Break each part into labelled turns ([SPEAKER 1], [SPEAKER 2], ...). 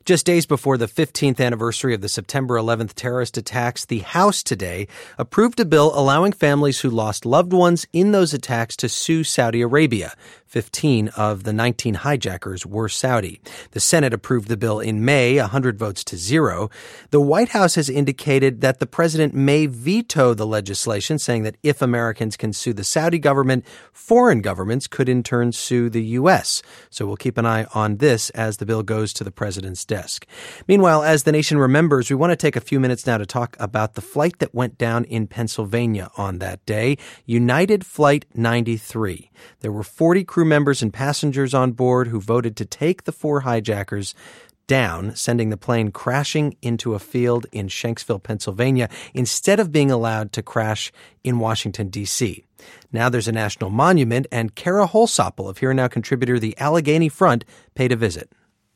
[SPEAKER 1] Just days before the 15th anniversary of the September 11th terrorist attacks, the House today approved a bill allowing families who lost loved ones in those attacks to sue Saudi Arabia. 15 of the 19 hijackers were Saudi. The Senate approved the bill in May, 100 votes to 0. The White House has indicated that the president may veto the legislation, saying that if Americans can sue the Saudi government, foreign governments could in turn sue the U.S. So we'll keep an eye on this as the bill goes to the president's desk. Meanwhile, as the nation remembers, we want to take a few minutes now to talk about the flight that went down in Pennsylvania on that day, United Flight 93. There were 40 crew members and passengers on board who voted to take the 4 hijackers down, sending the plane crashing into a field in Shanksville, Pennsylvania, instead of being allowed to crash in Washington, D.C. Now there's a national monument, and Kara Holsopple of Here and Now contributor The Allegheny Front paid a visit.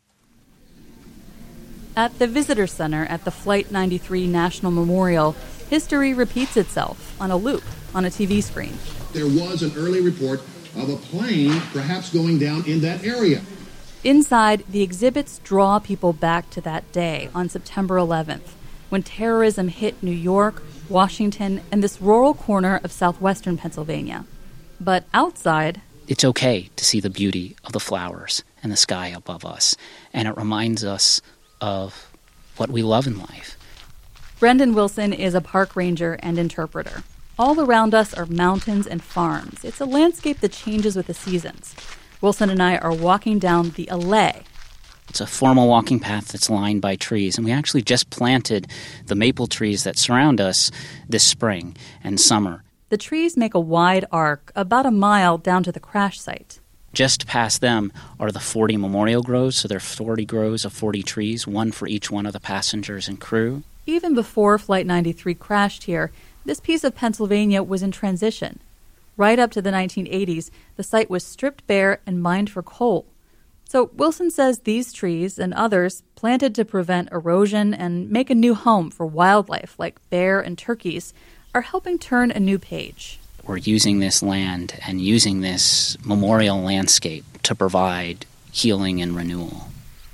[SPEAKER 2] At the Visitor Center at the Flight 93 National Memorial, history repeats itself on a loop on a TV screen.
[SPEAKER 3] There was an early report of a plane perhaps going down in that area.
[SPEAKER 2] Inside, the exhibits draw people back to that day on September 11th, when terrorism hit New York, Washington, and this rural corner of southwestern Pennsylvania. But outside,
[SPEAKER 4] it's okay to see the beauty of the flowers and the sky above us, and it reminds us of what we love in life.
[SPEAKER 2] Brendan Wilson is a park ranger and interpreter. All around us are mountains and farms. It's a landscape that changes with the seasons. Wilson and I are walking down the Allée.
[SPEAKER 4] It's a formal walking path that's lined by trees, and we actually just planted the maple trees that surround us this spring and summer.
[SPEAKER 2] The trees make a wide arc, about a mile down to the crash site.
[SPEAKER 4] Just past them are the 40 memorial groves, so there are 40 groves of 40 trees, one for each one of the passengers and crew.
[SPEAKER 2] Even before Flight 93 crashed here, this piece of Pennsylvania was in transition. Right up to the 1980s, the site was stripped bare and mined for coal. So Wilson says these trees and others planted to prevent erosion and make a new home for wildlife like bear and turkeys are helping turn a new page.
[SPEAKER 4] We're using this land and using this memorial landscape to provide healing and renewal.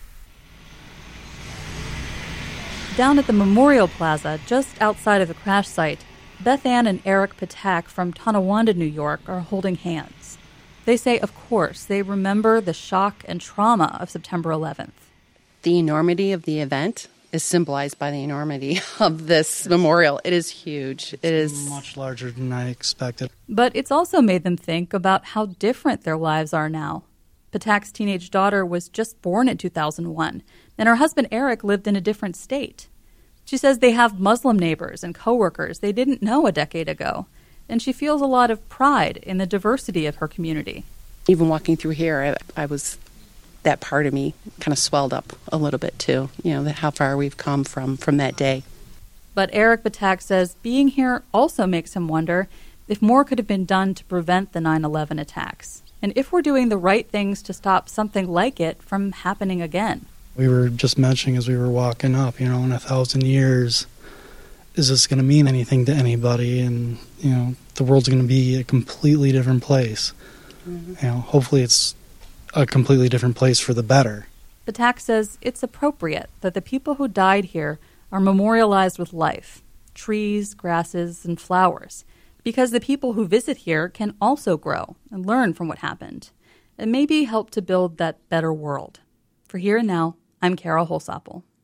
[SPEAKER 2] Down at the Memorial Plaza, just outside of the crash site, Beth Ann and Eric Patak from Tonawanda, New York, are holding hands. They say, of course, they remember the shock and trauma of September 11th.
[SPEAKER 5] The enormity of the event is symbolized by the enormity of this memorial. It is huge. It is
[SPEAKER 6] much larger than I expected.
[SPEAKER 2] But it's also made them think about how different their lives are now. Patak's teenage daughter was just born in 2001, and her husband Eric lived in a different state. She says they have Muslim neighbors and coworkers they didn't know a decade ago, and she feels a lot of pride in the diversity of her community.
[SPEAKER 5] Even walking through here, that part of me kind of swelled up a little bit too, how far we've come from that day.
[SPEAKER 2] But Eric Patak says being here also makes him wonder if more could have been done to prevent the 9/11 attacks, and if we're doing the right things to stop something like it from happening again.
[SPEAKER 6] We were just mentioning as we were walking up, in 1,000 years, is this going to mean anything to anybody? And, the world's going to be a completely different place. Mm-hmm. Hopefully it's a completely different place for the better.
[SPEAKER 2] Patak says it's appropriate that the people who died here are memorialized with life, trees, grasses, and flowers, because the people who visit here can also grow and learn from what happened, and maybe help to build that better world. For Here and Now, I'm Kara Holsopple.